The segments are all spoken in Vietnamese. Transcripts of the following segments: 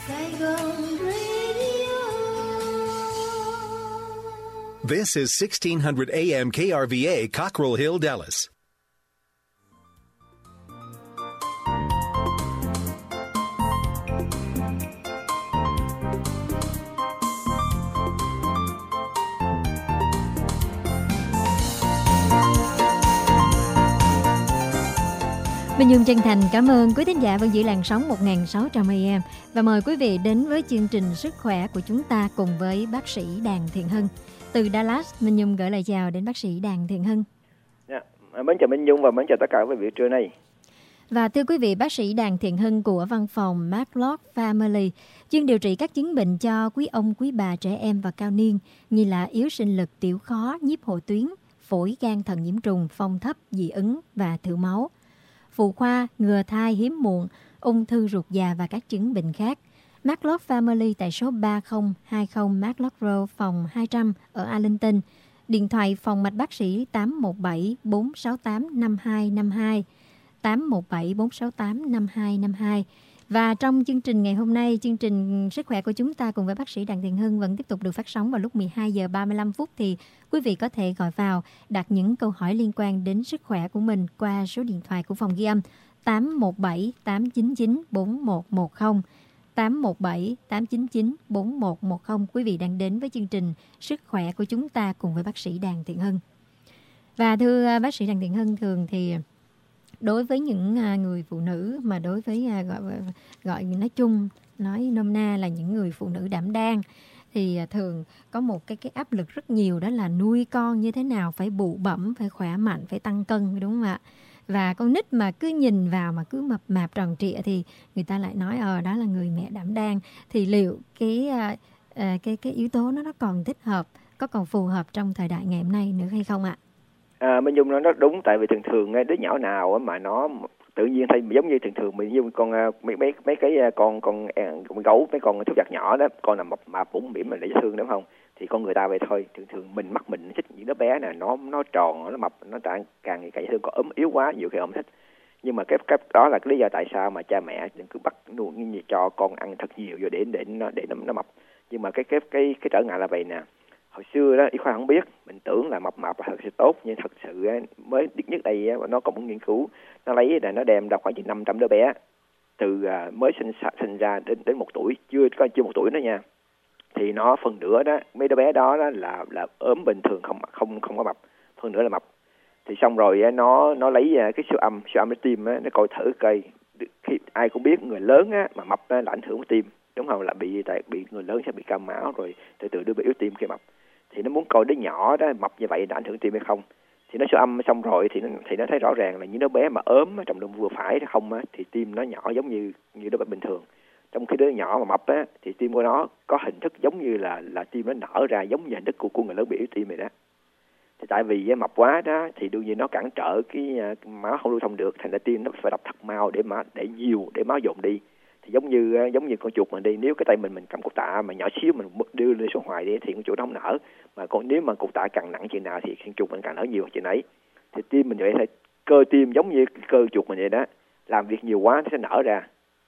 Saigon Radio. This is 1600 AM KRVA, Cockrell Hill, Dallas. Minh Nhung chân thành cảm ơn quý thính giả vẫn giữ làn sóng 1600 AM và mời quý vị đến với chương trình Sức khỏe của chúng ta cùng với bác sĩ Đàn Thiện Hưng. Từ Dallas, Minh Nhung gửi lời chào đến bác sĩ Đàn Thiện Hưng. Mến chào Minh Nhung và mến chào tất cả quý vị trưa nay. Và thưa quý vị, bác sĩ Đàn Thiện Hưng của văn phòng Matlock Family chuyên điều trị các chứng bệnh cho quý ông, quý bà, trẻ em và cao niên như là yếu sinh lực, tiểu khó, nhiếp hộ tuyến, phổi, gan, thận nhiễm trùng, phong thấp, dị ứng và thử máu, phụ khoa, ngừa thai hiếm muộn, ung thư ruột già và các chứng bệnh khác. Matlock Family tại số 3020 Matlock Road, phòng 200 ở Arlington. Điện thoại phòng mạch bác sĩ 817 468 5252, 817 468 5252. Và trong chương trình ngày hôm nay, chương trình Sức khỏe của chúng ta cùng với bác sĩ Đặng Thiện Hưng vẫn tiếp tục được phát sóng vào lúc 12 giờ 35 phút thì quý vị có thể gọi vào đặt những câu hỏi liên quan đến sức khỏe của mình qua số điện thoại của phòng ghi âm 817 899 4110, 817 899 4110. Quý vị đang đến với chương trình Sức khỏe của chúng ta cùng với bác sĩ Đặng Thiện Hưng. Và thưa bác sĩ Đặng Thiện Hưng, thường thì đối với những người phụ nữ mà đối với gọi nói chung, nói nôm na là những người phụ nữ đảm đang thì thường có một cái áp lực rất nhiều, đó là nuôi con như thế nào phải bụ bẫm, phải khỏe mạnh, phải tăng cân, đúng không ạ? Và con nít mà cứ nhìn vào mà cứ mập mạp tròn trịa thì người ta lại nói đó là người mẹ đảm đang. Thì liệu cái yếu tố nó còn thích hợp, có còn phù hợp trong thời đại ngày hôm nay nữa hay không ạ? Minh Dung nói rất đúng, tại vì thường đứa nhỏ nào mà nó tự nhiên thay giống như thường mình như con mấy cái con gấu, mấy con thú vật nhỏ đó, con là mập mũm mỉm mà dễ thương đúng không? Thì con người ta vậy thôi, thường mình mắt mình thích những đứa bé này nó tròn, nó mập, nó càng ngày càng thương, còn ốm yếu quá nhiều khi không thích. Nhưng mà cái đó là cái lý do tại sao mà cha mẹ đừng cứ bắt nuôi cho con ăn thật nhiều vô để nó mập. Nhưng mà cái trở ngại là vậy nè. Hồi xưa đó y khoa không biết, mình tưởng là mập là thật sự tốt, nhưng thật sự mới nhất đây nó có một nghiên cứu, nó lấy là nó đem ra khoảng 500 đứa bé từ mới sinh ra đến 1 tuổi, chưa 1 tuổi nữa nha. Thì nó phần nửa đó, mấy đứa bé đó là ốm bình thường, không có mập, phần nửa là mập. Thì xong rồi nó lấy cái siêu âm cái tim nó coi thử coi, khi ai cũng biết người lớn mà mập là ảnh hưởng đến tim, đúng không? Là bị người lớn sẽ bị cao máu rồi từ từ đưa bị yếu tim khi mập. Thì nó muốn coi đứa nhỏ đó mập như vậy đã ảnh hưởng tim hay không. Thì nó siêu âm xong rồi thì nó thấy rõ ràng là những đứa bé mà ốm trọng lượng vừa phải không thì tim nó nhỏ giống như đứa bé bình thường. Trong khi đứa nhỏ mà mập thì tim của nó có hình thức giống như là tim nó nở ra giống như hình thức của người lớn bị yếu tim vậy đó. Thì tại vì mập quá đó thì đương nhiên nó cản trở cái máu không lưu thông được, thành ra tim nó phải đập thật mau để máu dồn đi. Thì giống như con chuột mình đi, nếu cái tay mình cầm cục tạ mà nhỏ xíu mình đưa lên xuống hoài đi thì con chuột nó không nở, mà nếu mà cục tạ càng nặng chừng nào thì con chuột mình càng nở nhiều chừng ấy. Thì tim mình vậy thôi, cơ tim giống như cơ chuột mình vậy đó, làm việc nhiều quá nó sẽ nở ra.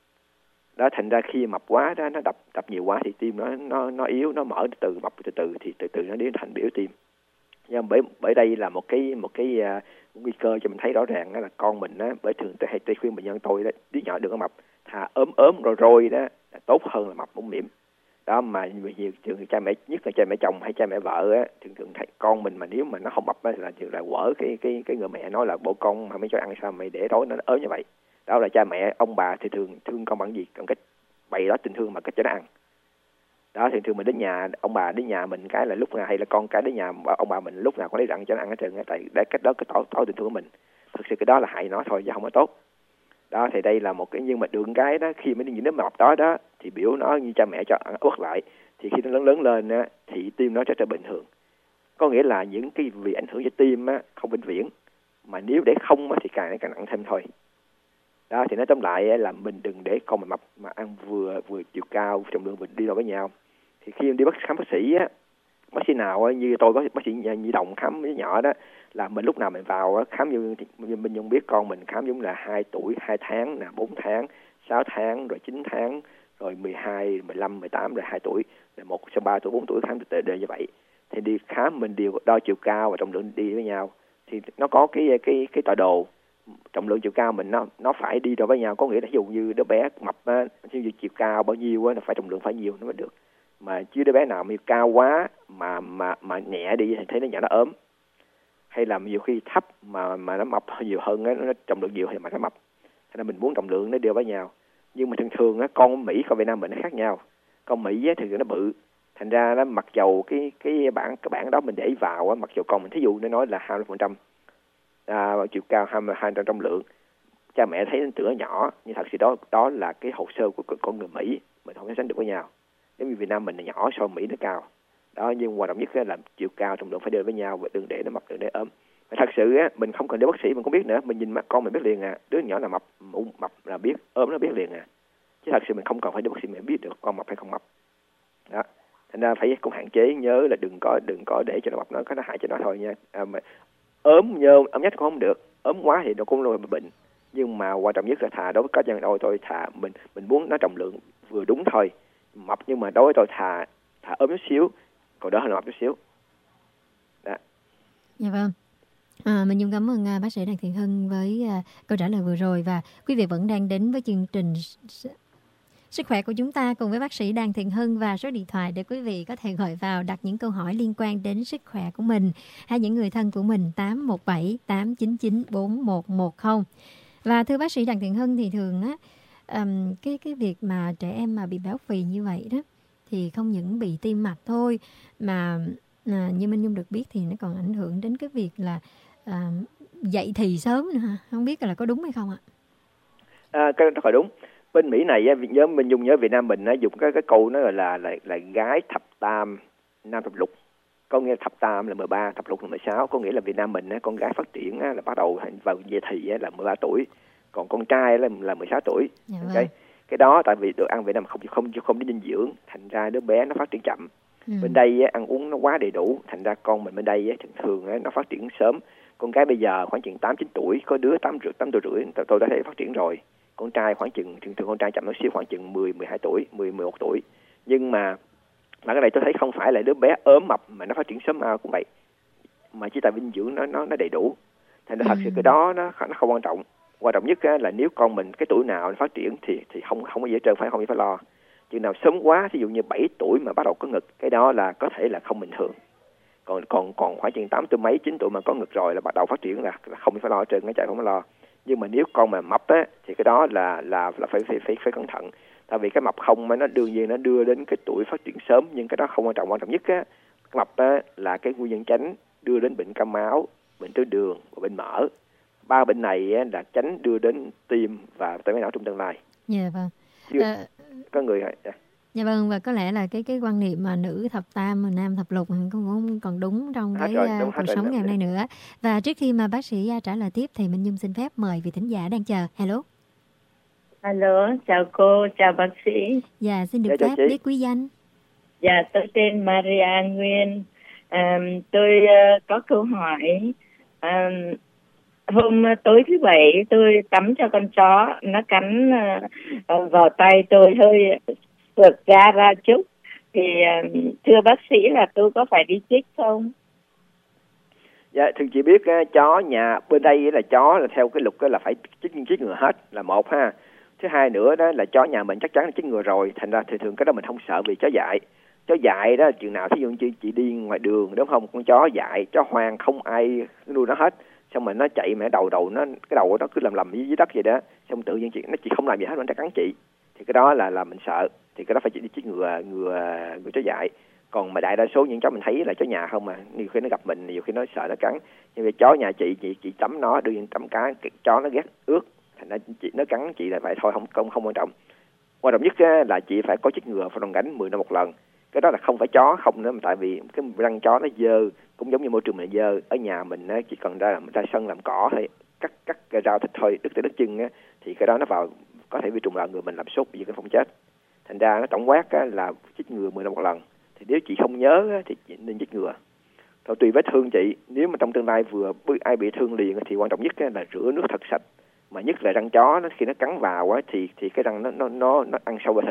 Đó, thành ra khi mập quá đó, nó đập nhiều quá thì tim nó yếu, nó mở từ mập từ thì từ nó đến thành biểu tim. Nhưng bởi đây là một cái nguy cơ cho mình thấy rõ ràng đó là con mình bởi thường tôi hay khuyên bệnh nhân tôi đó, đứa nhỏ đừng có mập, thà ốm rồi đó là tốt hơn là mập mũm mỉm. Đó mà nhiều trường cha mẹ, nhất là cha mẹ chồng hay cha mẹ vợ thường thấy con mình mà nếu mà nó không mập là quở cái người mẹ nói là bộ con mà mấy cho ăn sao mày để tối nó ốm như vậy. Đó là cha mẹ ông bà thì thường thương con bằng gì, bằng cách bày đó tình thương mà cách cho nó ăn. Đó, thường mình đến nhà ông bà đến nhà mình cái là lúc nào, hay là con cái đến nhà ông bà mình lúc nào có lấy răng cho nó ăn hết trơn, tại để cách đó cái tỏ tình thương của mình. Thực sự cái đó là hại nó thôi chứ không có tốt. Đó thì đây là một cái, nhưng mà được cái đó khi mấy những đứa mập đó thì biểu nó như cha mẹ cho ăn uất lại, thì khi nó lớn lên thì tim nó trở bình thường. Có nghĩa là những cái vì ảnh hưởng cho tim không vĩnh viễn, mà nếu để không thì càng nặng thêm thôi. Đó thì nói tóm lại là mình đừng để con mình mập, mà ăn vừa chiều cao trọng lượng mình đi đôi với nhau. Thì khi đi khám bác sĩ nào như tôi bác sĩ Nhi Đồng khám với nhỏ đó, là mình lúc nào mình vào khám như mình không biết con mình khám giống là 2 tuổi 2 tháng, 4 tháng, 6 tháng, rồi 9 tháng, rồi 12, 15, 18 rồi 2 tuổi, rồi 1 sau 3 tuổi, 4 tuổi khám đều như vậy. Thì đi khám mình đều đo chiều cao và trọng lượng đi với nhau. Thì nó có cái tọa độ trọng lượng chiều cao mình nó phải đi đôi với nhau, có nghĩa là ví dụ như đứa bé mập á, ví dụ chiều cao bao nhiêu á, nó phải trọng lượng phải nhiều nó mới được. Mà chứ đứa bé nào mà cao quá mà nhẹ đi thì thấy nó nhỏ nó ốm. Hay là nhiều khi thấp mà nó mập nhiều hơn á, nó trọng lượng nhiều thì mà nó mập. Thế nên mình muốn trọng lượng nó đều với nhau. Nhưng mà thường á, con Mỹ con Việt Nam mình nó khác nhau. Con Mỹ á, thường nó bự, thành ra nó mặc dầu cái bảng đó mình để vào á, mặc dầu con mình thí dụ nó nói là 20% chiều cao 200 trọng lượng, cha mẹ thấy tưởng nó nhỏ, nhưng thật sự đó là cái hồ sơ của con người Mỹ, mình không thể sánh được với nhau. Giống như Việt Nam mình là nhỏ, so Mỹ nó cao đó, nhưng quan trọng nhất là chiều cao trọng lượng phải đều với nhau, và đừng để nó mập, đừng để ốm. Mà thật sự á, mình không cần đến bác sĩ mình cũng biết nữa, mình nhìn mặt con mình biết liền à, đứa nhỏ là mập là biết, ốm nó biết liền à, chứ thật sự mình không cần phải đến bác sĩ mình biết được con mập hay không mập đó. Thành ra phải cũng hạn chế, nhớ là đừng có để cho nó mập, nó có nó hại cho nó thôi nha. Mà ốm nhôm ốm nhách cũng không được, ốm quá thì nó cũng là bệnh. Nhưng mà quan trọng nhất là thà đối với cá nhân tôi thà mình muốn nó trọng lượng vừa đúng thôi, mập nhưng mà đối với tôi thà ốm chút xíu còn đỡ hơn là mập chút xíu đó. Dạ vâng. Mình Nhung cảm ơn bác sĩ Đặng Thiện Hưng với câu trả lời vừa rồi, và quý vị vẫn đang đến với chương trình Sức khỏe của chúng ta cùng với bác sĩ Đặng Thiện Hưng, và số điện thoại để quý vị có thể gọi vào đặt những câu hỏi liên quan đến sức khỏe của mình hay những người thân của mình, 817 899 4110. Và thưa bác sĩ Đặng Thiện Hưng, thì thường á cái việc mà trẻ em mà bị béo phì như vậy đó thì không những bị tim mạch thôi, mà như Minh Nhung được biết thì nó còn ảnh hưởng đến cái việc là dậy thì sớm nữa ha. Không biết là có đúng hay không ạ? Cái đó là đúng. Bên Mỹ này nhớ Minh Nhung nhớ Việt Nam mình dùng cái câu nó là gái thập tam nam thập lục, có nghĩa là thập tam là 13, thập lục là 16, có nghĩa là Việt Nam mình con gái phát triển là bắt đầu vào dậy thì là 13 tuổi, còn con trai là 16 tuổi. Dạ vâng. Cái đó tại vì đồ ăn Việt Nam không đến dinh dưỡng, thành ra đứa bé nó phát triển chậm. Bên đây ăn uống nó quá đầy đủ, thành ra con mình bên đây thường nó phát triển sớm. Con gái bây giờ khoảng chừng 8-9 tuổi, có đứa 8 tuổi rưỡi tôi đã thấy phát triển rồi. Con trai khoảng chừng thường con trai chậm một xíu, khoảng chừng 12 tuổi, 11 tuổi. Nhưng mà cái này tôi thấy không phải là đứa bé ốm mập mà nó phát triển sớm cũng vậy, mà chỉ tại dinh dưỡng nó đầy đủ. Thành ra thật sự cái đó nó không quan trọng. Quan trọng nhất là nếu con mình cái tuổi nào nó phát triển thì không có gì hết trơn, không phải lo. Chừng nào sớm quá, ví dụ như 7 tuổi mà bắt đầu có ngực, cái đó là có thể là không bình thường. Còn khoảng chừng 8 tuổi mấy 9 tuổi mà có ngực rồi là bắt đầu phát triển là không phải lo hết trơn, cái chạy không phải lo. Nhưng mà nếu con mà mập á thì cái đó là phải cẩn thận. Tại vì cái mập không mà nó đương nhiên nó đưa đến cái tuổi phát triển sớm, nhưng cái đó không quan trọng. Quan trọng nhất á, cái mập á là cái nguyên nhân chính đưa đến bệnh cao máu, bệnh tiểu đường và bệnh mỡ. 3 bệnh này á là tránh đưa đến tim và tai biến não trong tương lai. Dạ vâng. Có người Dạ vâng, và có lẽ là cái quan niệm mà nữ thập tam mà nam thập lục cũng còn đúng trong cuộc sống ngày hôm nay nữa. Và trước khi mà bác sĩ trả lời tiếp thì Minh Nhung xin phép mời vị thính giả đang chờ. Hello, chào cô, chào bác sĩ. Dạ, xin được phép biết quý danh. Dạ, tôi tên Maria Nguyên. Tôi có câu hỏi. Hôm tối thứ Bảy tôi tắm cho con chó, nó cắn vào tay tôi hơi sượt ra chút. Thì thưa bác sĩ là tôi có phải đi chích không? Dạ, thường chị biết chó nhà bên đây là chó là theo cái luật là phải chích ngừa hết là một ha. Thứ hai nữa đó là chó nhà mình chắc chắn là chích ngừa rồi, thành ra thường cái đó mình không sợ vì chó dại. Chó dại đó chừng nào thí dụ như chị đi ngoài đường đúng không, con chó dại, chó hoang không ai nuôi nó hết, xong mà nó chạy mà đầu nó cái đầu nó cứ lầm dưới đất vậy đó, xong tự nhiên chị không làm gì hết, nó cắn chị, thì cái đó là mình sợ, thì cái đó phải đi chích ngừa chó dại. Còn mà đại đa số những chó mình thấy là chó nhà không, mà nhiều khi nó gặp mình, nhiều khi nó sợ nó cắn. Nhưng mà chó nhà chị tắm nó, đương nhiên tắm cá, chó nó ghét ướt, thành ra nó cắn chị là vậy thôi, không quan trọng. Quan trọng nhất là chị phải có chích ngừa phòng gánh 10 năm một lần. Cái đó là không phải chó không nữa, mà tại vì cái răng chó nó dơ, cũng giống như môi trường mình dơ. Ở nhà mình chỉ cần ra sân làm cỏ thôi, cắt rau thịt thôi, đứt tay đứt chân thì cái đó nó vào có thể vi trùng vào người mình làm sốt, bị cái phong chết. Thành ra nó tổng quát là chích ngừa 10 năm một lần. Thì nếu chị không nhớ thì chị nên chích ngừa. Rồi tùy vết thương chị, nếu mà trong tương lai ai bị thương liền thì quan trọng nhất là rửa nước thật sạch. Mà nhất là răng chó khi nó cắn vào thì cái răng nó ăn sâu vào thịt,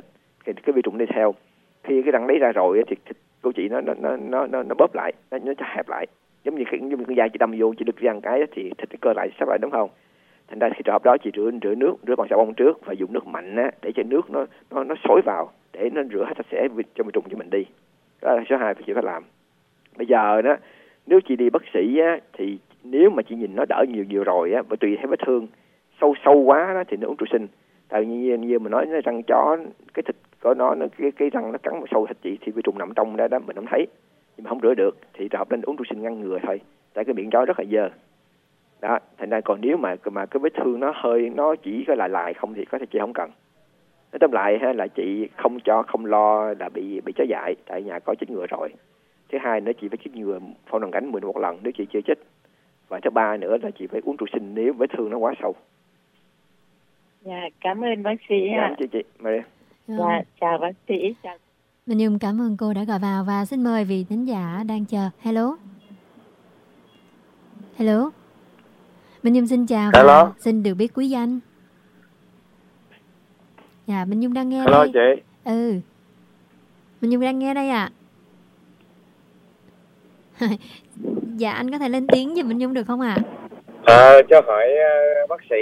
cái vi trùng đi theo. Khi cái răng đấy ra rồi thì thịt của chị nó bóp lại, nó hẹp lại, giống như con dao chị đâm vô, chị đứt răng cái thì thịt cơ lại sắp lại, đúng không? Thành ra khi trường hợp đó chị rửa bằng xà bông trước và dùng nước mạnh á, để cho nước nó xối vào để nó rửa hết sạch sẽ cho vi trùng cho mình đi. Đó là số 2 chị phải làm. Bây giờ đó, nếu chị đi bác sĩ á, thì nếu mà chị nhìn nó đỡ nhiều rồi á, và tùy theo vết thương sâu quá đó, thì nó uống trụ sinh. Tại như mình nói răng chó, cái thịt của nó cái răng nó cắn vào sâu thịt chị thì vi trùng nằm trong đó mình không thấy, nhưng mà không rửa được thì trường hợp nên uống trụ sinh ngăn ngừa thôi. Tại cái miệng chó rất là dơ. Đó, thành ra còn nếu mà cái vết thương nó chỉ có lại không thì có thể chị không cần. Nói tóm lại ha, là chị không lo là bị chó dại, tại nhà có chích ngừa rồi. Thứ hai nữa, chị phải chích ngừa phong đòn cánh 11 lần nếu chị chưa chích. Và thứ ba nữa là chị phải uống trụ sinh nếu vết thương nó quá sâu. Dạ, cảm ơn bác sĩ ạ. Chị Maria. Dạ, chào bác sĩ. Chào. Mình Nhung cảm ơn cô đã gọi vào và xin mời vị thính giả đang chờ. Hello. Mình Nhung xin chào. Hello. Và xin được biết quý danh. Dạ, Mình Nhung đang nghe Hello đây. chị. Mình Nhung đang nghe đây ạ. Dạ, anh có thể lên tiếng giùm Mình Nhung được không ạ? Cho hỏi bác sĩ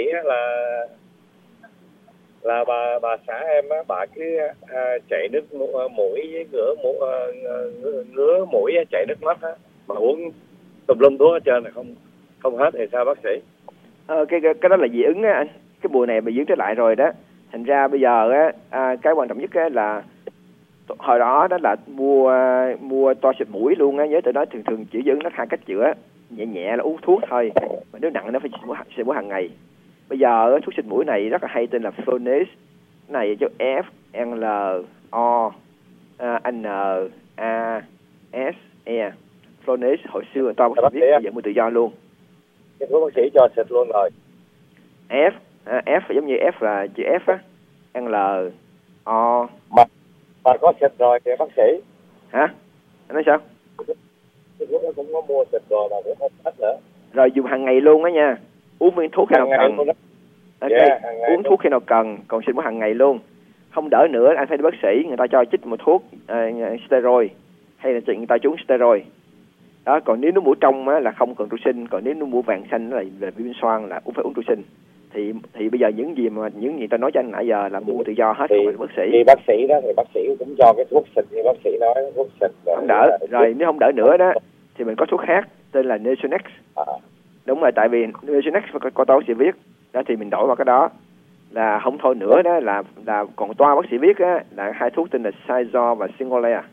là bà xã em á, bà cứ chảy nước mũi với ngứa mũi chảy nước mắt á, mà uống tùm lum thuốc hết trơn là không hết thì sao bác sĩ? Cái đó là dị ứng á anh. Cái mùa này bị dị ứng trở lại rồi đó. Thành ra bây giờ á, cái quan trọng nhất á là hồi đó là mua toa xịt mũi luôn á. Nhớ từ đó thường chữa dị ứng nó 2 cách chữa, nhẹ là uống thuốc thôi, mà nếu nặng nó phải xịt mũi hàng ngày. Bây giờ thuốc xịt mũi này rất là hay, tên là Flonase. Này cho F L O N A S E. Flonase hồi xưa người ta bác sĩ viết bây giờ mua tự do luôn. Cái thuốc bác sĩ cho xịt luôn rồi. F giống như F là chữ F á, L O. Mà có xịt rồi thì bác sĩ. Hả? Anh nói sao? Cái thuốc nó cũng có mua xịt rồi mà cũng không hết nữa. Rồi dùng hàng ngày luôn á nha. Uống viên thuốc khi nào cần. Uống thuốc khi nào cần, còn xịt mũi hàng ngày luôn. Không đỡ nữa anh phải đi bác sĩ, người ta cho chích một thuốc steroid, hay là người ta uống steroid. Đó, còn nếu nó mũi trong á là không cần trụ sinh, còn nếu nó mũi vàng xanh là viêm xoang là cũng phải uống trụ sinh. Thì bây giờ những gì ta nói cho anh nãy giờ là mua tự do hết, không phải bác sĩ. Thì bác sĩ đó thì bác sĩ cũng cho cái thuốc xịt như bác sĩ nói, thuốc xịt không đỡ. Rồi nếu không đỡ nữa đó thì mình có thuốc khác tên là Nasonex. Đúng rồi, tại vì Nasonex có toa bác sĩ viết đó, thì mình đổi vào cái đó. Là không thôi nữa đó là còn toa bác sĩ viết á là 2 thuốc tên là Sizor và Singulair.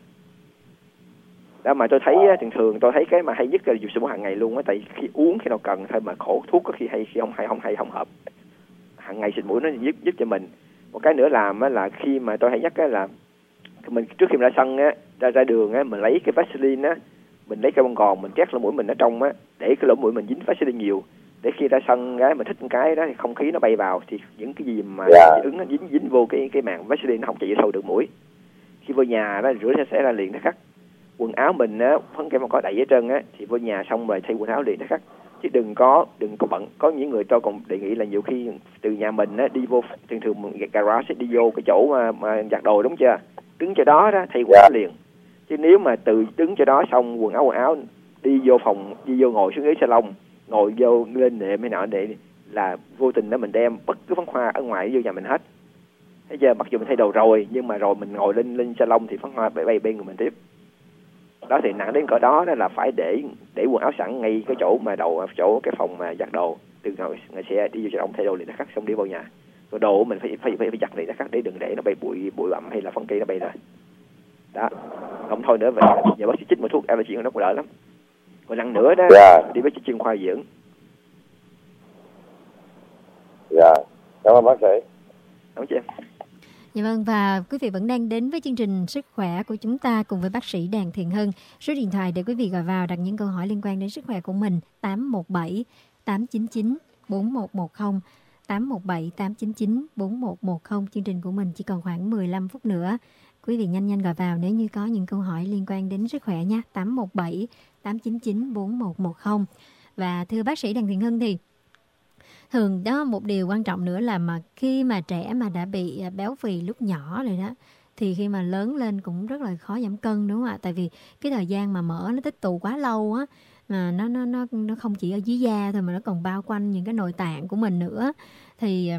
Đó mà tôi thấy thường tôi thấy cái mà hay nhất là dùng xịt mũi hàng ngày luôn á, tại khi uống khi nào cần thôi, mà khổ thuốc có khi không hợp. Hàng ngày xịt mũi nó giúp cho mình. Một cái nữa làm á là khi mà tôi hay nhắc á là mình trước khi mình ra sân á, ra đường á, mình lấy cái Vaseline á, mình lấy cái bông gòn mình trét lỗ mũi mình ở trong á, để cái lỗ mũi mình dính Vaseline nhiều, để khi ra sân cái mình hít cái đó thì không khí nó bay vào, thì những cái gì mà ứng nó dính vô cái màng Vaseline nó không chạy sâu được mũi. Khi vô nhà đó rửa sạch sẽ ra liền nó khắc. Quần áo mình á, phấn kem mà có đậy ở trơn á, thì vô nhà xong rồi thay quần áo liền nó khắc. Chứ đừng có bận. Có những người tôi còn đề nghị là nhiều khi từ nhà mình á đi vô thường garage đi vô cái chỗ mà giặt đồ, đúng chưa, đứng chỗ đó thay quần áo liền. Chứ nếu mà từ đứng chỗ đó xong quần áo đi vô phòng, đi vô ngồi xuống ghế salon, ngồi vô lên nệm hay nọ, để là vô tình đó mình đem bất cứ phấn hoa ở ngoài vô nhà mình hết. Thế giờ mặc dù mình thay đồ rồi, nhưng mà rồi mình ngồi lên salon thì phấn hoa bay bên người mình tiếp. Đó thì nặng đến cỡ đó là phải để quần áo sẵn ngay cái chỗ mà chỗ cái phòng mà giặt đồ, từ ngồi xe đi vô salon thay đồ liền nó khắc, xong đi vào nhà. Rồi đồ của mình phải giặt liền nó khắc, để đừng để nó bay bụi bặm hay là phân cây nó bay ra. Đó, không thôi nữa vậy giờ bác sĩ chích một thuốc allergy nó cũng đỡ lắm. Còn nặng nữa đó đi bác sĩ chuyên khoa dưỡng. Cảm ơn bác sĩ. Đúng chưa? Dạ vâng, và quý vị vẫn đang đến với chương trình Sức khỏe của chúng ta cùng với bác sĩ Đàn Thiện Hưng. Số điện thoại để quý vị gọi vào đặt những câu hỏi liên quan đến sức khỏe của mình: 817 899 4110, 817 899 4110. Chương trình của mình chỉ còn khoảng 15 phút nữa. Quý vị nhanh gọi vào nếu như có những câu hỏi liên quan đến sức khỏe nha. 817 899 4110. Và thưa bác sĩ Đặng Thiện Hưng, thì thường đó một điều quan trọng nữa là mà khi mà trẻ mà đã bị béo phì lúc nhỏ rồi đó, thì khi mà lớn lên cũng rất là khó giảm cân, đúng không ạ? Tại vì cái thời gian mà mỡ nó tích tụ quá lâu á, mà nó không chỉ ở dưới da thôi mà nó còn bao quanh những cái nội tạng của mình nữa. Thì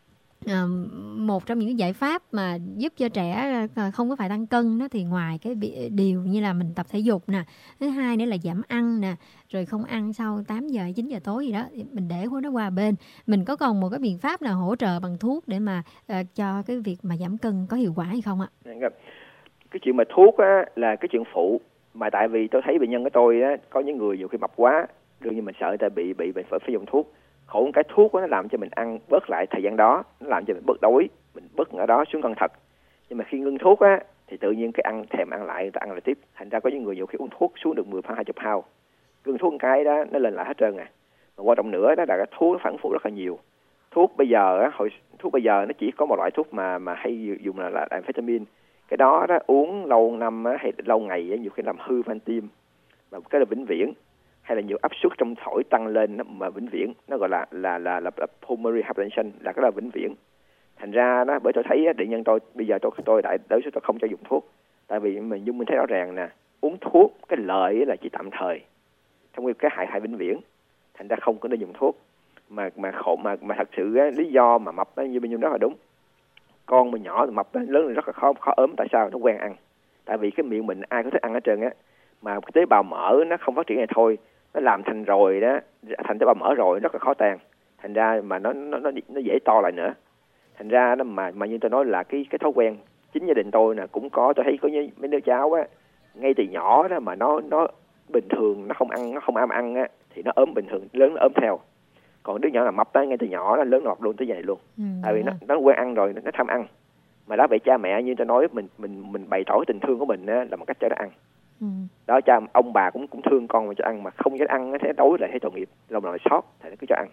một trong những cái giải pháp mà giúp cho trẻ không có phải tăng cân đó, thì ngoài cái điều như là mình tập thể dục nè, thứ hai nữa là giảm ăn nè, rồi không ăn sau 8 giờ 9 giờ tối gì đó, mình để nó qua bên. Mình có còn một cái biện pháp nào hỗ trợ bằng thuốc để mà cho cái việc mà giảm cân có hiệu quả hay không ạ? Cái chuyện mà thuốc á, là cái chuyện phụ, mà tại vì tôi thấy bệnh nhân của tôi á, có những người nhiều khi mập quá, đương nhiên mình sợ người ta bị phải dùng thuốc. Khổ cái thuốc đó, nó làm cho mình ăn bớt lại thời gian đó, nó làm cho mình bớt đói, mình bớt ở đó xuống cân thật. Nhưng mà khi ngưng thuốc á, thì tự nhiên cái thèm ăn lại, người ta ăn lại tiếp. Thành ra có những người nhiều khi uống thuốc xuống được 10 pound 20 pound, ngưng thuốc một cái đó nó lên lại hết trơn à. Mà quan trọng nữa đó là cái thuốc nó phản phụ rất là nhiều. Thuốc bây giờ á, thuốc bây giờ nó chỉ có một loại thuốc mà hay dùng là amphetamine. Cái đó uống lâu năm á, hay lâu ngày á, nhiều khi làm hư van tim, và cái là vĩnh viễn. Hay là nhiều áp suất trong phổi tăng lên mà vĩnh viễn, nó gọi là pulmonary hypertension, là cái là vĩnh viễn. Thành ra đó, bởi tôi thấy bệnh nhân tôi bây giờ tôi đại đối số tôi không cho dùng thuốc, tại vì mình thấy rõ ràng nè, uống thuốc cái lợi là chỉ tạm thời, trong khi cái hại vĩnh viễn. Thành ra không có nên dùng thuốc. Mà thật sự lý do mà mập như bên đó là đúng. Con mình nhỏ mập lớn lên rất là khó ốm. Tại sao? Nó quen ăn. Tại vì cái miệng mình ai có thích ăn hết trơn á, mà cái tế bào mỡ nó không phát triển này thôi, nó làm thành rồi đó, thành tế bào mỡ rồi rất là khó tan. Thành ra mà nó dễ to lại nữa. Thành ra đó mà như tôi nói là cái thói quen, chính gia đình tôi nè cũng có, tôi thấy có mấy đứa cháu á, ngay từ nhỏ đó mà nó bình thường, nó không ăn á, thì nó ốm bình thường, lớn nó ốm theo. Còn đứa nhỏ là mập tới ngay từ nhỏ, nó lớn mập luôn tới vậy luôn. Tại vì nó quen ăn rồi, nó tham ăn. Mà đó vậy cha mẹ như tôi nói, mình bày tỏ tình thương của mình á, là một cách cho nó ăn. Đó, ông bà cũng thương con mà cho ăn, mà không cho ăn nó thấy đói lại thấy tội nghiệp, lòng nào sót thì nó cứ cho ăn.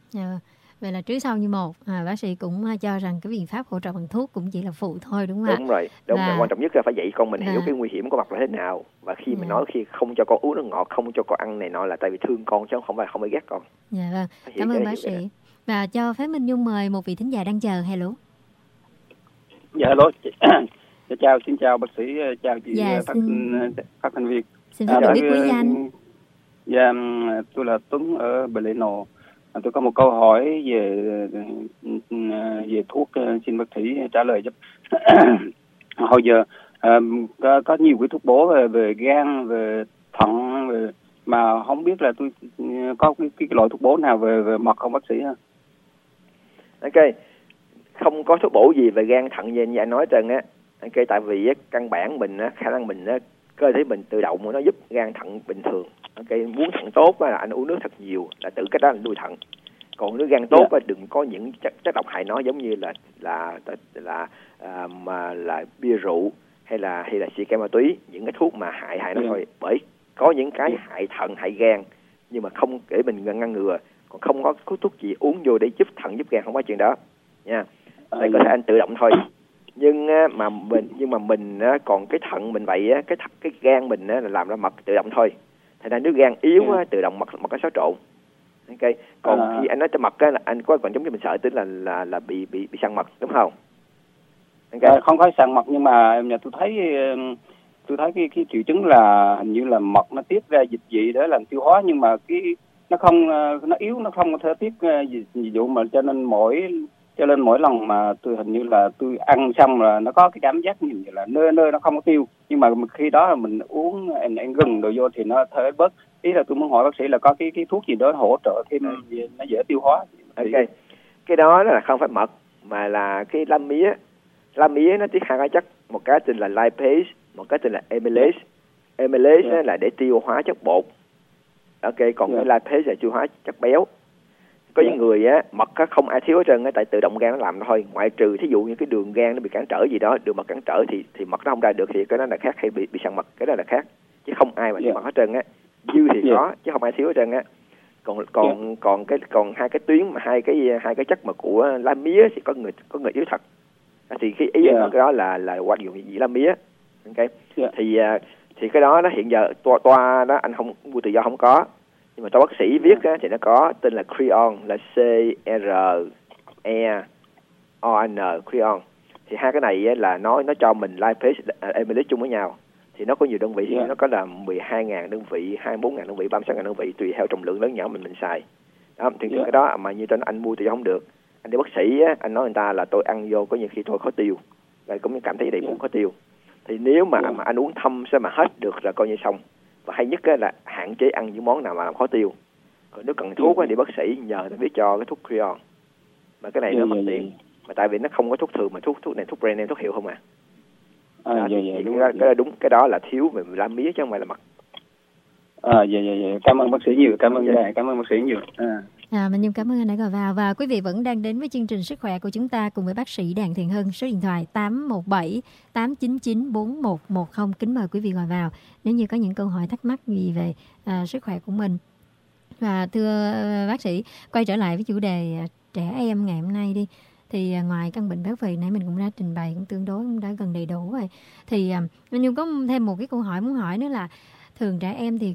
Vậy là trước sau như một. Bác sĩ cũng cho rằng cái biện pháp hỗ trợ bằng thuốc cũng chỉ là phụ thôi, đúng không ạ? Đúng rồi, quan trọng nhất là phải dạy con mình hiểu cái nguy hiểm của mập là thế nào. Và khi mình nói khi không cho con uống nước ngọt, không cho con ăn này nọ là tại vì thương con chứ không phải ghét con. Dạ vâng, cảm ơn bác sĩ. Và cho phép Minh Nhung mời một vị thính giả đang chờ. Hello. Dạ hello. Xin chào bác sĩ, chào chị phát thanh viên. Xin phép được biết quý danh. Dạ, tôi là Tuấn ở Bờ Lê Nồ. Tôi có một câu hỏi về thuốc, xin bác sĩ trả lời giúp. Hồi giờ có nhiều cái thuốc bổ về gan, về thận, mà không biết là tôi có cái loại thuốc bổ nào về mật không bác sĩ ha? Ok, không có thuốc bổ gì về gan thận như anh nói trơn á. Ok, tại vì căn bản mình khả năng mình cơ thể mình tự động nó giúp gan thận bình thường. Ok, muốn thận tốt là anh uống nước thật nhiều, là tự cách đó là nuôi thận. Còn nước gan tốt đừng có những chất độc hại nó, giống như là bia rượu hay là xì ke ma túy, những cái thuốc mà hại nó thôi. Bởi có những cái hại thận hại gan, nhưng mà không để mình ngăn ngừa. Còn không có thuốc gì uống vô để giúp thận giúp gan, không có chuyện đó nha. Đây có thể anh tự động thôi. Nhưng mà mình còn cái thận mình vậy á, cái gan mình là làm ra mật tự động thôi. Thành ra nước gan yếu tự động mật nó xáo trộn. Ok. Còn khi anh nói cho mật á, là anh có còn giống như mình sợ, tức là bị săn mật, đúng không? Okay. Không có săn mật, nhưng mà tôi thấy cái triệu chứng là hình như là mật nó tiết ra dịch vị để làm tiêu hóa, nhưng mà nó yếu, nó không có thể tiết dịch vụ, mà cho nên mỗi lần mà tôi hình như là tôi ăn xong là nó có cái cảm giác như là nơi nó không có tiêu, nhưng mà khi đó là mình uống ăn gừng đồ vô thì nó thể bớt. Ý là tôi muốn hỏi bác sĩ là có cái thuốc gì đó hỗ trợ thêm nó dễ tiêu hóa. Ok, cái đó là không phải mật mà là cái lam mía. Lam mía nó tiết hai cái chất, một cái tên là lipase, một cái tên là amylase. Amylase là để tiêu hóa chất bột. Ok, còn cái lipase là tiêu hóa chất béo. Có những người mật không ai thiếu hết trơn, tại tự động gan nó làm thôi, ngoại trừ thí dụ như cái đường gan nó bị cản trở gì đó, đường mật cản trở thì mật nó không ra được, thì cái đó là khác, hay bị săn mật, cái đó là khác, chứ không ai mà thiếu mật hết trơn á. Dư thì có chứ không ai thiếu hết trơn á. Còn hai cái tuyến mà hai cái chất mà của lá mía thì có người yếu thật. Thì cái ý của cái đó là quan dụng gì lá mía. Ok. Thì cái đó nó hiện giờ toa đó anh không mua tự do không có. Nhưng mà toa bác sĩ viết thì nó có tên là Creon, là CREON, Creon. Thì hai cái này á, là nó cho mình lipase amylase chung với nhau. Thì nó có nhiều đơn vị, nó có là 12.000 đơn vị, 24.000 đơn vị, 36.000 đơn vị, tùy theo trọng lượng lớn nhỏ mình xài. Đó, thì cái đó mà như trên anh mua thì không được. Anh đi bác sĩ á, anh nói người ta là tôi ăn vô có nhiều khi tôi khó tiêu, rồi cũng cảm thấy đầy bụng khó tiêu. Thì nếu mà anh uống thâm sẽ mà hết được là coi như xong. Và hay nhất á, là hạn chế ăn những món nào mà làm khó tiêu. Còn nếu cần thuốc á, đi bác sĩ nhờ người biết cho cái thuốc Creon. Mà cái này nó bất tiện. Mà tại vì nó không có thuốc thường, mà thuốc này thuốc brand name, thuốc hiệu không à. Cái đó là thiếu về làm mía chứ không phải là mật. Cảm ơn bác sĩ nhiều, cảm ơn bác sĩ nhiều. Mình Nhung cảm ơn anh đã gọi vào. Và quý vị vẫn đang đến với chương trình Sức khỏe của chúng ta cùng với bác sĩ Đặng Thiện Hưng. Số điện thoại 817 899 4110. Kính mời quý vị gọi vào nếu như có những câu hỏi thắc mắc gì về sức khỏe của mình. Và thưa bác sĩ, quay trở lại với chủ đề trẻ em ngày hôm nay đi. Thì ngoài căn bệnh béo phì nãy mình cũng đã trình bày cũng tương đối cũng đã gần đầy đủ rồi. Thì mình Nhung có thêm một cái câu hỏi muốn hỏi nữa là thường trẻ em thì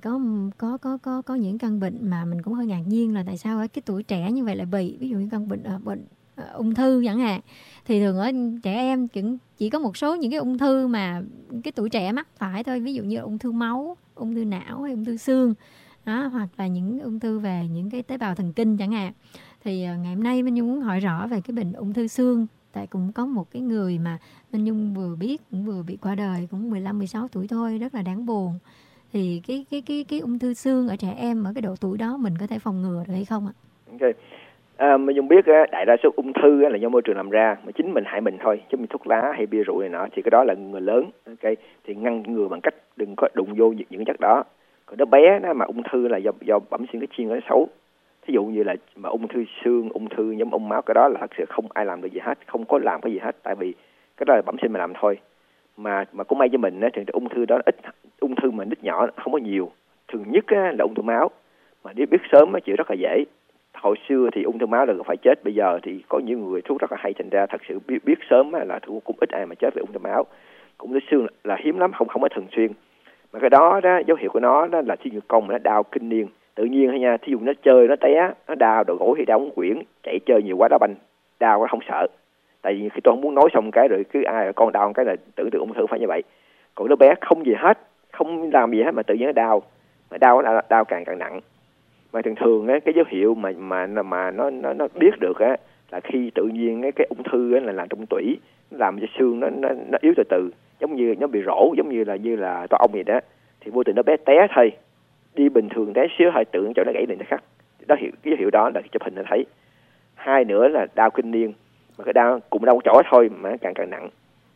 có những căn bệnh mà mình cũng hơi ngạc nhiên là tại sao ở cái tuổi trẻ như vậy lại bị, ví dụ như căn bệnh ung thư chẳng hạn. Thì thường ở trẻ em chỉ có một số những cái ung thư mà cái tuổi trẻ mắc phải thôi, ví dụ như ung thư máu, ung thư não hay ung thư xương đó, hoặc là những ung thư về những cái tế bào thần kinh chẳng hạn. Thì ngày hôm nay Minh Nhung muốn hỏi rõ về cái bệnh ung thư xương. Tại cũng có một cái người mà Minh Nhung vừa biết cũng vừa bị qua đời, cũng 15-16 tuổi thôi, rất là đáng buồn. Thì cái ung thư xương ở trẻ em ở cái độ tuổi đó mình có thể phòng ngừa được hay không ạ? Ok. Minh Nhung biết đại đa số ung thư là do môi trường làm ra, mà chính mình hại mình thôi, chứ mình thuốc lá hay bia rượu này nọ thì cái đó là người lớn. Ok, thì ngăn ngừa bằng cách đừng có đụng vô những chất đó. Còn đứa bé đó mà ung thư là do bẩm sinh cái chiên nó xấu. Thí dụ như là mà ung thư xương, ung thư nhóm ung máu, cái đó là thật sự không ai làm được gì hết, không có làm cái gì hết, tại vì cái đó là bẩm sinh mà làm thôi. Mà cũng may cho mình á, thì ung thư đó ít, ung thư mà nít nhỏ không có nhiều. Thường nhất á, là ung thư máu, mà nếu biết sớm á, chữa rất là dễ. Hồi xưa thì ung thư máu là phải chết, bây giờ thì có những người thuốc rất là hay, thành ra thật sự biết sớm á, là cũng ít ai mà chết về ung thư máu. Ung thư xương là hiếm lắm, không có thường xuyên. Mà cái đó dấu hiệu của nó đó là thí dụ con mà nó đau kinh niên tự nhiên thôi nha, thí dụ nó chơi nó té, nó đau đầu gối hay đau ống quyển, chạy chơi nhiều quá đá banh, đau nó không sợ. Tại vì khi tôi không muốn nói xong cái rồi cứ ai con đau cái là tưởng tượng ung thư phải như vậy. Còn đứa bé không gì hết, không làm gì hết mà tự nhiên nó đau, mà đau càng nặng. Mà thường cái dấu hiệu mà nó biết được á là khi tự nhiên cái ung thư là làm trong tủy, nó làm cho xương nó yếu từ từ, giống như nó bị rỗ, giống như là to ong vậy đó, thì vô tình nó bé té thôi, đi bình thường té xíu hơi tự cho nó gãy liền nó khắc. Đó cái dấu hiệu đó là chụp hình nó thấy. Hai nữa là đau kinh niên, mà cái đau cũng đau chỗ thôi mà càng nặng.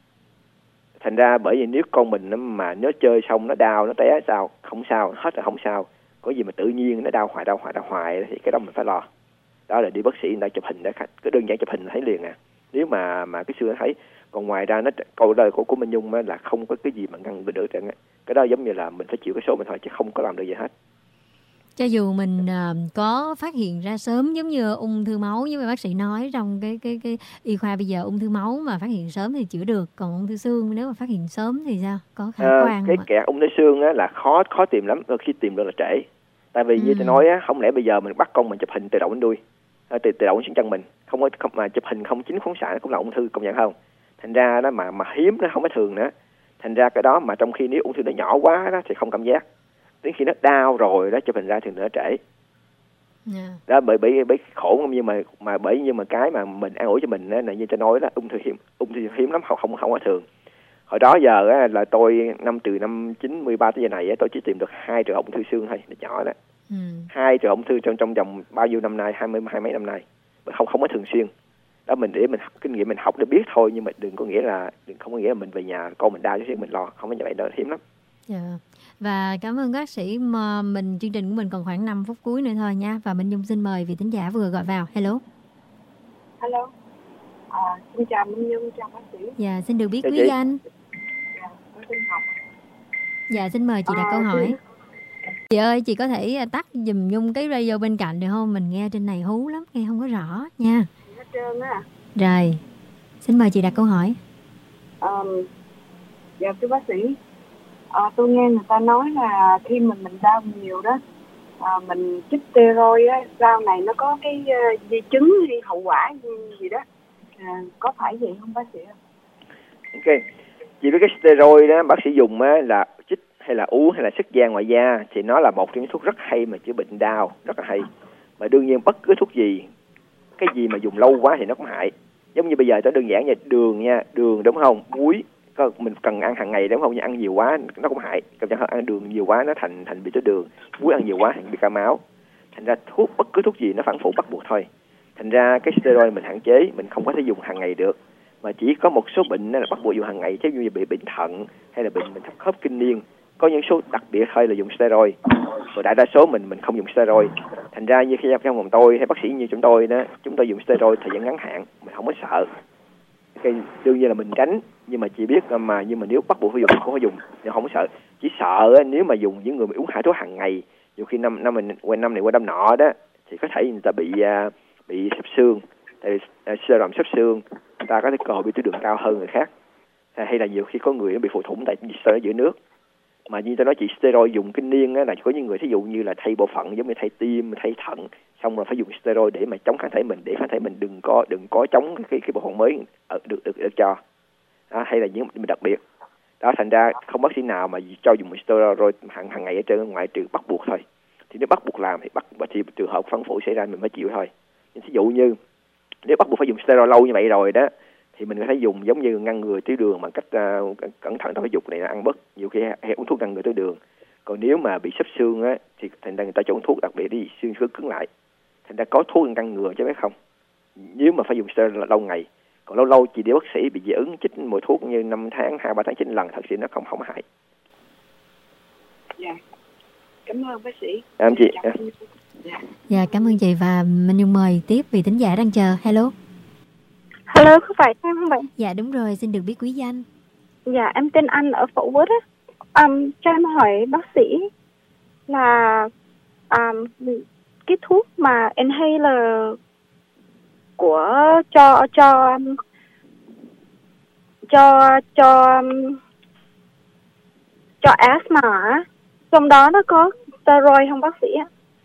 Thành ra bởi vì nếu con mình mà nó chơi xong nó đau nó té sao không sao, hết là không sao. Có gì mà tự nhiên nó đau hoài thì cái đó mình phải lo. Đó là đi bác sĩ người ta chụp hình để cái đơn giản chụp hình thấy liền à. Nếu mà cái xương nó thấy. Còn ngoài ra nó câu lời của Minh Nhung là không có cái gì mà ngăn được chẳng. Cái đó giống như là mình phải chịu cái số mình thôi chứ không có làm được gì hết. Cho dù mình có phát hiện ra sớm, giống như ung thư máu như bác sĩ nói trong cái y khoa bây giờ, ung thư máu mà phát hiện sớm thì chữa được, còn ung thư xương nếu mà phát hiện sớm thì sao, có khả quan cái kẹt ung thư xương là khó tìm lắm, khi tìm được là trễ. Tại vì như tôi nói không lẽ bây giờ mình bắt con mình chụp hình từ đầu đến đuôi, từ đầu đến chân mình, không mà chụp hình không chính phóng xạ cũng là ung thư, công nhận không? Thành ra đó mà hiếm nó không có thường nữa. Thành ra cái đó mà trong khi nếu ung thư nó nhỏ quá đó thì không cảm giác. Đến khi nó đau rồi đó chụp hình ra thì nữa trễ. Đó bởi khổ, nhưng mà bởi cái mà mình an ủi cho mình là như tôi nói đó, ung thư hiếm lắm, không có thường. Hồi đó giờ là tôi từ năm 93 tới giờ này tôi chỉ tìm được 2 trường hợp ung thư xương thôi, nó nhỏ đó. 2 trường hợp ung thư trong vòng bao nhiêu năm nay, 20 mấy năm nay, không có thường xuyên. Đó để mình kinh nghiệm mình học để biết thôi, nhưng mà không có nghĩa là mình về nhà con mình đau chút xíu mình lo, không có như vậy đâu, hiếm lắm. Và cảm ơn bác sĩ. Mà chương trình của mình còn khoảng 5 phút cuối nữa thôi nha. Và Minh Nhung xin mời vị thính giả vừa gọi vào. Hello. Xin chào Minh Nhung, chào bác sĩ. Dạ, xin được biết quý danh. Tôi xin học. Dạ, xin mời chị đặt câu hỏi. Chị ơi, chị có thể tắt giùm Nhung cái radio bên cạnh được không? Mình nghe trên này hú lắm, nghe không có rõ nha. Hết trơn á. Rồi, xin mời chị đặt câu hỏi. Dạ thưa bác sĩ, tôi nghe người ta nói là khi mình đau nhiều đó, mình chích steroid á, sau này nó có cái di chứng hay hậu quả gì đó, có phải vậy không bác sĩ? Ok, chỉ với cái steroid đó bác sĩ dùng á, là chích hay là uống hay là sức da ngoài da thì nó là một trong những thuốc rất hay mà chữa bệnh đau, rất là hay. Mà đương nhiên bất cứ thuốc gì, cái gì mà dùng lâu quá thì nó cũng hại. Giống như bây giờ nó đơn giản như đường nha, đường đúng không, muối mình cần ăn hàng ngày đúng không, nhưng ăn nhiều quá nó cũng hại. Còn chẳng hạn ăn đường nhiều quá nó thành bị tiểu đường, muối ăn nhiều quá bị cao máu. Thành ra bất cứ thuốc gì nó phản phụ bắt buộc thôi. Thành ra cái steroid mình hạn chế, mình không có thể dùng hàng ngày được, mà chỉ có một số bệnh là bắt buộc dùng hàng ngày, chứ như bị bệnh thận hay là bệnh thấp khớp kinh niên, có những số đặc biệt thôi là dùng steroid. Rồi đại đa số mình không dùng steroid. Thành ra như khi trong vòng tôi hay bác sĩ như chúng tôi đó, chúng tôi dùng steroid thời gian ngắn hạn, mình không có sợ. Cái đương nhiên là mình tránh, nhưng mà chỉ biết nhưng mà nếu bắt buộc phải dùng cũng phải dùng, nhưng không có sợ. Chỉ sợ nếu mà dùng những người mà uống hai thuốc hàng ngày, nhiều khi năm này qua năm nọ đó thì có thể người ta bị xấp xương, tại sơ làm xấp xương, người ta có thể cơ hội bị tiểu đường cao hơn người khác, hay là nhiều khi có người nó bị phù thủng tại sơ giữa nước. Mà như tôi nói chị, steroid dùng kinh niên á, là có những người thí dụ như là thay bộ phận giống như thay tim, thay thận, xong rồi phải dùng steroid để mà chống kháng thể mình, để kháng thể mình đừng có chống cái bộ phận mới được cho. Hay là những bệnh đặc biệt đó, thành ra không bác sĩ nào mà cho dùng steroid hàng ngày ở trên, ngoại trừ bắt buộc thôi. Thì nếu bắt buộc làm thì trường hợp phản phổi xảy ra mình mới chịu thôi. Nhưng ví dụ như nếu bắt buộc phải dùng steroid lâu như vậy rồi đó, thì mình có thể dùng giống như ngăn ngừa tiểu đường bằng cách cẩn thận tập thể dục này, ăn bớt nhiều khi hay uống thuốc ngăn ngừa tiểu đường. Còn nếu mà bị xấp xương á thì thành ra người ta cho uống thuốc đặc biệt để xương cứng lại. Thành ra có thuốc ngăn ngừa chứ biết không. Nếu mà phải dùng steroid lâu ngày, còn lâu chỉ để bác sĩ bị dị ứng chích mỗi thuốc như 5 tháng 2-3 tháng chích lần, thật sự nó không hại. Dạ. Cảm ơn bác sĩ. Em chị. Dạ, cảm ơn chị, và mình Nhung mời tiếp vị thính giả đang chờ. Hello. Hello, có phải em không bạn? Dạ đúng rồi, xin được biết quý danh. Dạ, em tên Anh ở Phổ Quốc á. Cho em hỏi bác sĩ là cái thuốc mà inhaler của cho asthma á, trong đó nó có steroid không bác sĩ ạ?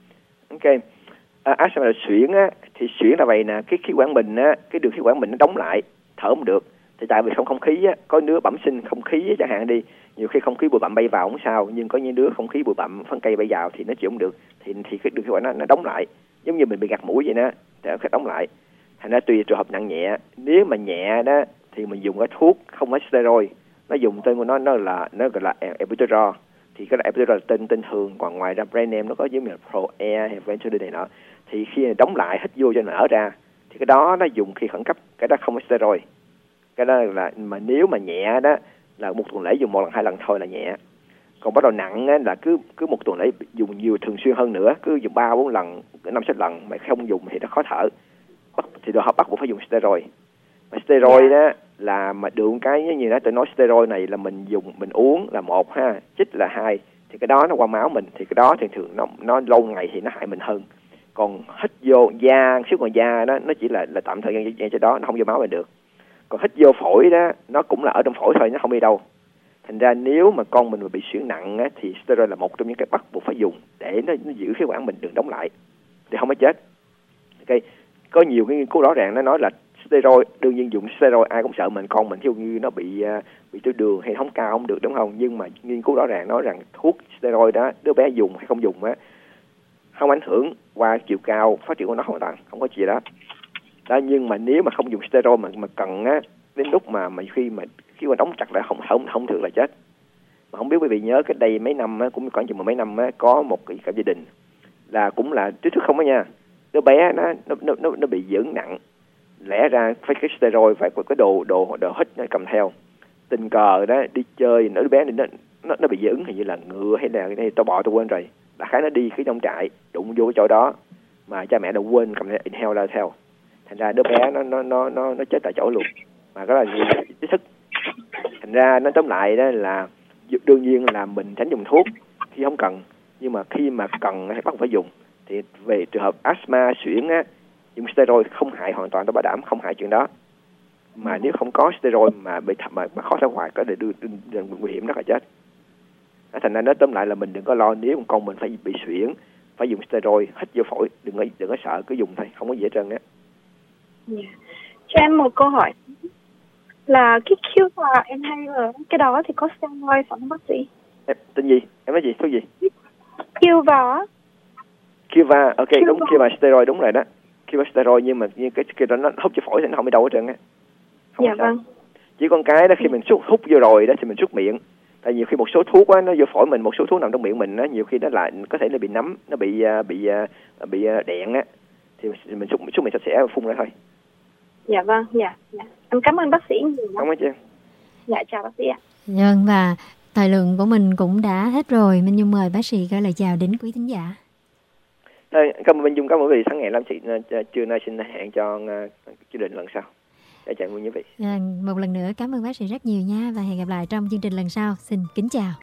Ok. Asthma là suyễn á, thì suyễn là vậy nè, cái khí quản mình á, cái đường khí quản mình nó đóng lại, thở không được. Thì tại vì không khí á, có đứa bẩm sinh không khí á, chẳng hạn đi, nhiều khi không khí bụi bặm bay vào không sao, nhưng có những đứa không khí bụi bặm phân cây bay vào thì nó chịu không được, thì cái đường khí quản nó đóng lại, giống như mình bị gạt mũi vậy đó, thì nó đóng lại. Thành ra tùy trường hợp nặng nhẹ, nếu mà nhẹ đó thì mình dùng cái thuốc không có steroid, nó dùng tên của nó gọi là Albuterol. Thì cái Albuterol là tên thường, còn ngoài ra brand name nó có giống như là Pro Air hay Ventolin này nọ. Thì khi đóng lại hít vô cho nó nở ra, thì cái đó nó dùng khi khẩn cấp, cái đó không có steroid. Cái đó là, mà nếu mà nhẹ đó là một tuần lễ dùng 1 lần 2 lần thôi là nhẹ. Còn bắt đầu nặng á, là cứ một tuần lễ dùng nhiều, thường xuyên hơn nữa, cứ dùng 3-4 lần, 5-6 lần mà không dùng thì nó khó thở, thì họ bắt buộc phải dùng steroid. Mà steroid đó là mà được cái như đó tôi nói, steroid này là mình uống là 1 ha, chích là 2, thì cái đó nó qua máu mình, thì cái đó thường nó lâu ngày thì nó hại mình hơn. Còn hít vô da, xíu còn da đó, nó chỉ là tạm thời gian cho đó, nó không vô máu mình được. Còn hít vô phổi đó, nó cũng là ở trong phổi thôi, nó không đi đâu. Thành ra nếu mà con mình bị suyễn nặng á, thì steroid là một trong những cái bắt buộc phải dùng để nó giữ khí quản mình đừng đóng lại, để không có chết. Ok, có nhiều cái nghiên cứu rõ ràng nó nói là steroid, đương nhiên dùng steroid ai cũng sợ mình, con mình ví dụ như nó bị tiểu đường hay thống cao không được, đúng không? Nhưng mà nghiên cứu rõ ràng nói rằng thuốc steroid đó, đứa bé dùng hay không dùng á, không ảnh hưởng qua chiều cao phát triển của nó hoàn toàn, không có gì đó. Nhưng mà nếu mà không dùng steroid mà cần á, đến lúc mà khi mà đóng chặt lại không thường là chết. Mà không biết quý vị nhớ cái đây mấy năm á, cũng khoảng chừng mấy năm á, có một cái gia đình là cũng là trước không á nha, đứa bé nó bị dưỡng nặng, lẽ ra phải cái steroid, phải có cái đồ hít nó cầm theo, tình cờ đó đi chơi, đứa bé này nó bị dị ứng, hình như là ngựa hay là tôi bỏ tôi quên rồi, đại khái nó đi cái nông trại đụng vô cái chỗ đó mà cha mẹ đã quên cầm inhaler theo, thành ra đứa bé nó chết tại chỗ luôn, mà đó là ý thức. Thành ra nó tóm lại đó là đương nhiên là mình tránh dùng thuốc khi không cần, nhưng mà khi mà cần hay bắt phải dùng. Thì về trường hợp asthma, suyễn á, dùng steroid không hại hoàn toàn, tôi bảo đảm không hại chuyện đó. Mà nếu không có steroid mà bị mà khó thở hoài, có thể đưa nguy hiểm rất là chết. Thành ra nó tóm lại là mình đừng có lo nếu con mình phải bị suyễn, phải dùng steroid hít vô phổi, đừng có sợ, cứ dùng thôi, không có gì hết trơn á. Cho em một câu hỏi. là cái Cuva inhaler, cái đó thì có steroid phải không bác sĩ? Em tên gì? Em nói gì? Thuốc gì? Cuva. Cuva, ok, Cuva. đúng, Cuva steroid đúng rồi đó. Cuva steroid nhưng mà như cái đó nó hút cho phổi thì nó không bị đâu hết trơn á. Dạ vâng. Chỉ con cái đó khi mình hút vô rồi đó thì mình súc miệng. Tại nhiều khi một số thuốc á nó vô phổi mình, một số thuốc nằm trong miệng mình á, nhiều khi nó lại có thể nó bị nấm, nó bị đẹn á, thì mình súc miệng sạch sẽ phun ra thôi. Dạ vâng, dạ. Em cảm ơn bác sĩ nhiều lắm. Không có chứ. Dạ chào bác sĩ ạ. Vâng, và thời lượng của mình cũng đã hết rồi. Minh Nhung mời bác sĩ gửi lời chào đến quý thính giả. Cảm ơn Minh Dung, cảm ơn quý vị. Sáng ngày lắm chị, trưa nay xin hẹn cho chương trình lần sau. Để chào quý vị. Một lần nữa cảm ơn bác sĩ rất nhiều nha, và hẹn gặp lại trong chương trình lần sau. Xin kính chào.